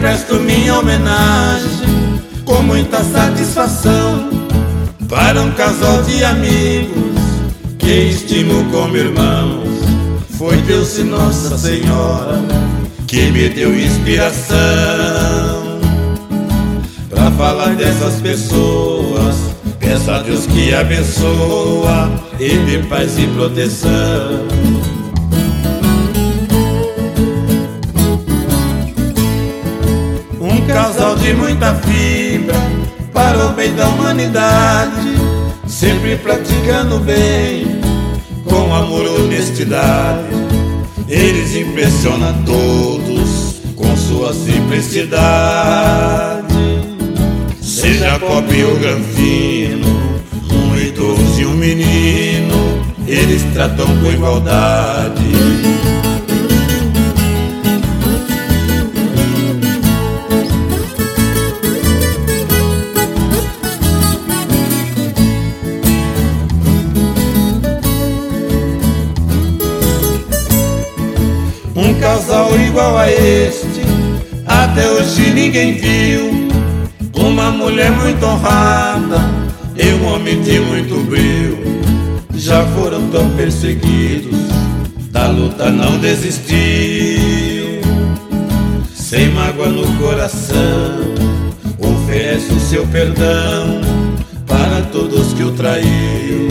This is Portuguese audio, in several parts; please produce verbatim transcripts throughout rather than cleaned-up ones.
presto minha homenagem com muita satisfação para um casal de amigos que estimo como irmãos. Foi Deus e Nossa Senhora que me deu inspiração pra falar dessas pessoas. Peço a Deus que abençoa e dê paz e proteção. Um casal de muita fibra para o bem da humanidade, sempre praticando bem com amor e honestidade. Eles impressionam todos com sua simplicidade. Seja pobre ou granfino, um idoso e um menino, eles tratam com igualdade. Um casal igual a este até hoje ninguém viu. Uma mulher muito honrada e um homem de muito brio. Já foram tão perseguidos, da luta não desistiu. Sem mágoa no coração, oferece o seu perdão para todos que o traiu.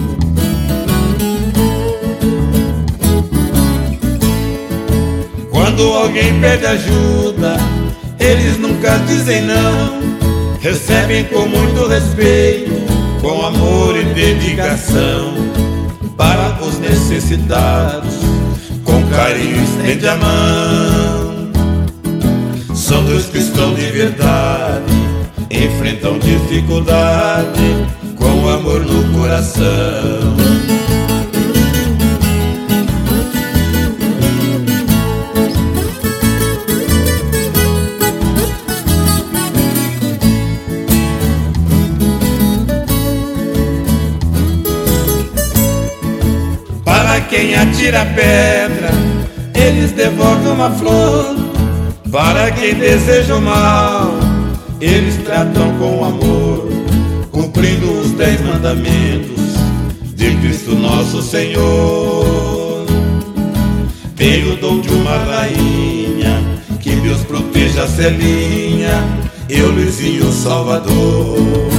Quando alguém pede ajuda, eles nunca dizem não. Recebem com muito respeito, com amor e dedicação. Para os necessitados, com carinho estende a mão. São dois cristãos de verdade, enfrentam dificuldade com amor no coração. Para quem atira pedra, eles devolvem uma flor. Para quem deseja o mal, eles tratam com amor, cumprindo os dez mandamentos de Cristo nosso Senhor. Tem o dom de uma rainha, que Deus proteja a Celinha e o Luizinho Salvador.